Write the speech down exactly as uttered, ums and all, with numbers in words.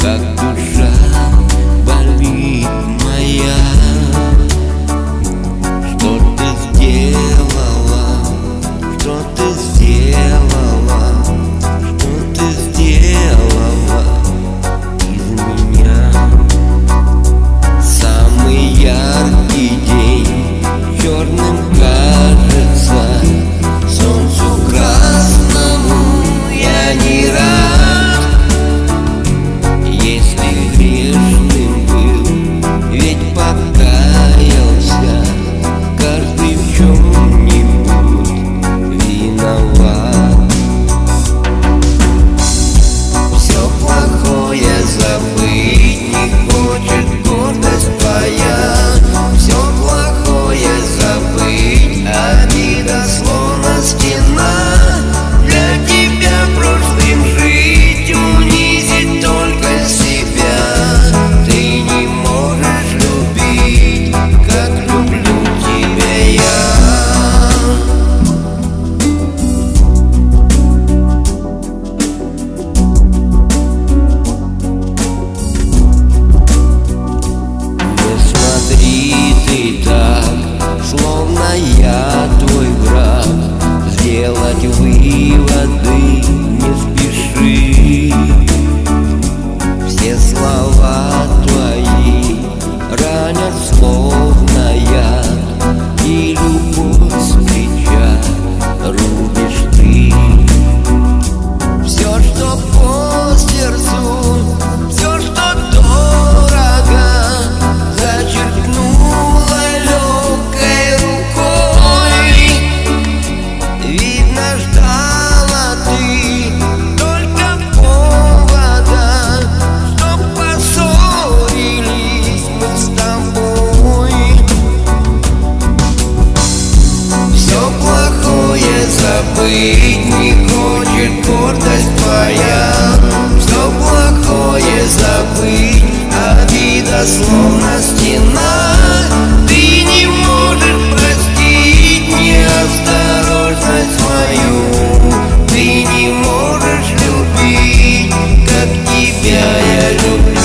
как душа болит моя. Что ты сделала, что ты сделала, что ты сделала из меня? Самый яркий день черным кажется, солнцу красному я не рад. Если грешным был, ведь покаялся, каждый в чем-нибудь виноват. Все плохое забыть не хочет гордость твоя. Все плохое забыть, обида словно стена. Для тебя прошлым жить, унизить только себя. Ты не можешь любить, как люблю тебя я. Не смотри ты так, словно я твой враг. Сделать выводы не спеши. Все слова твои ранят словно яд, и любовь с плеча рубишь ты. Все, что по сердцу, все, что дорого, зачеркнула легкой рукой. Видно, ждала ты только повода, чтоб поссорились мы с тобой. Все плохое забыть не хочет гордость твоя. Все плохое забыть, обида словно стена. Ты не можешь простить неосторожность мою. Ты не можешь любить, как тебя я люблю.